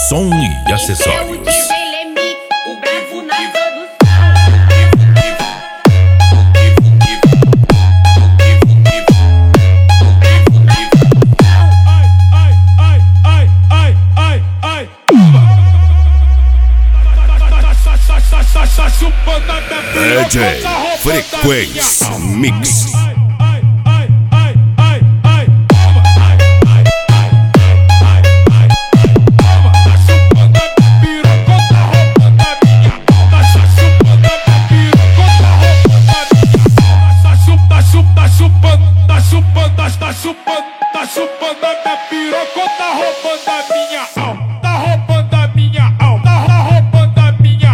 som e acessórios. DJ Frequência Mix. Tá chupando a minha piroca, tá roubando a minha alma, tá roubando a minha alma, tá roubando a minha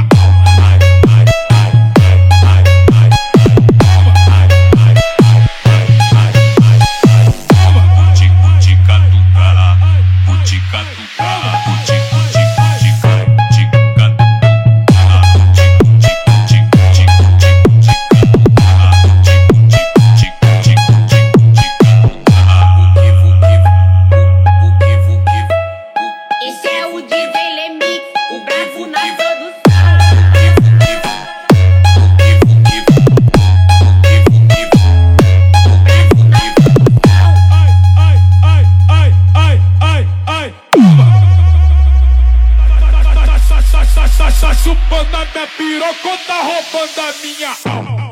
tá chupando a minha piroca, tá roubando a minha alma.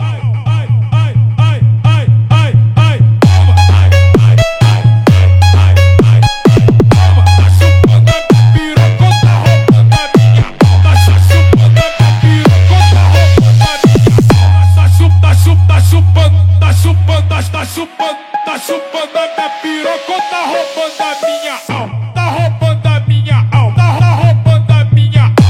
Tá chupando a minha piroca, tá roubando a minha alma, tá roubando a minha alma, tá roubando a minha alma.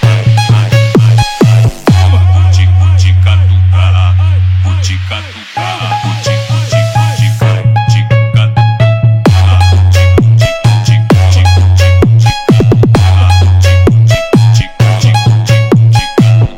Putica,